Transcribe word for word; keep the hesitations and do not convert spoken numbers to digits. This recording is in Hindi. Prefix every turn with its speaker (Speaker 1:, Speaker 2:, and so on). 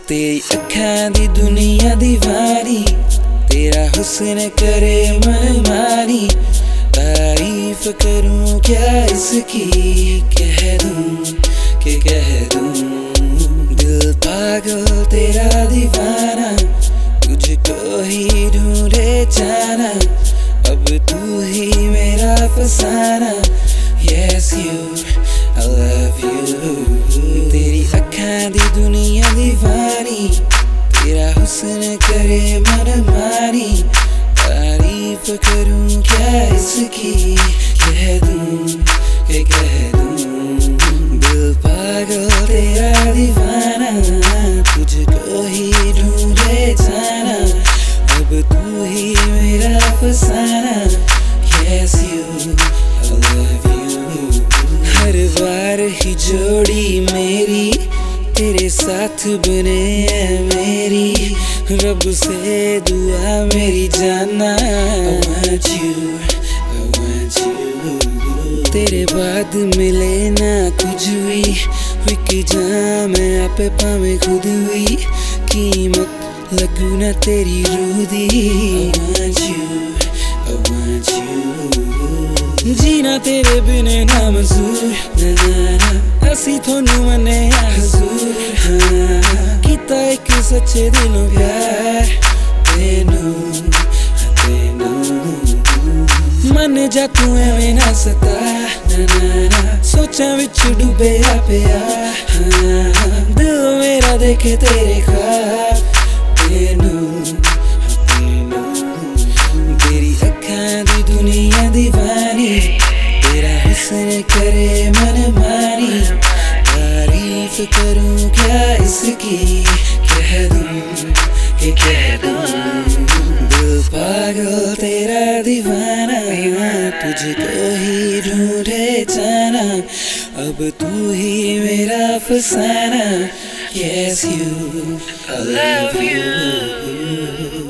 Speaker 1: तेरी अखां दी दुनिया दीवानी, तेरा हुस्न करे मन मानी। तारीफ करूं क्या इसकी, कह दूं कि कह दूं। दिल पागल तेरा दीवाना, तुझको ही ढूंढे जाना। अब तू ही मेरा फसाना। Yes you, I love you। तेरी अखां दी दुनिया दीवानी, तेरा हुस्न करे मन मानी। तारीफ करूं क्या इसकी, कह दूं कि कह दूं। दिल पागल तेरा दीवाना, तुझको ही ढूंढे जाना। अब तू ही मेरा फसाना। Yes you, I love you। हर बार ही जोड़ी मेरी तेरे साथ बने है मेरी। रब से दुआ मेरी जाना। I want you, I want you। तेरे बाद मिले ना कुछ भी, विक जा मैं आपे पावे खुद भी। कीमत लगू ना तेरी रूह दी। I want you, I want you। जीना तेरे बिने ना मंजूर, ना ना ना असी थोनू मने हजूर। हाँ कीता एक सच्चे दिलों प्यार, तेनू तेनू। मन जा तू एवें ना सता, ना ना ना सोचां विच डुबया पिया। हाँ दिल मेरा देखे तेरे ख्वाब, तेनू तेनू। तेरी अखां दी दुनिया दीवानी, तेरा हुस्न करे मन मानी। तारीफ करूं क्या इसकी, कह दूं कि कह दूं। दिल पागल तेरा दीवाना, तुझको ही ढूंढे जाना। अब तू ही मेरा फसाना। Yes you, I love you।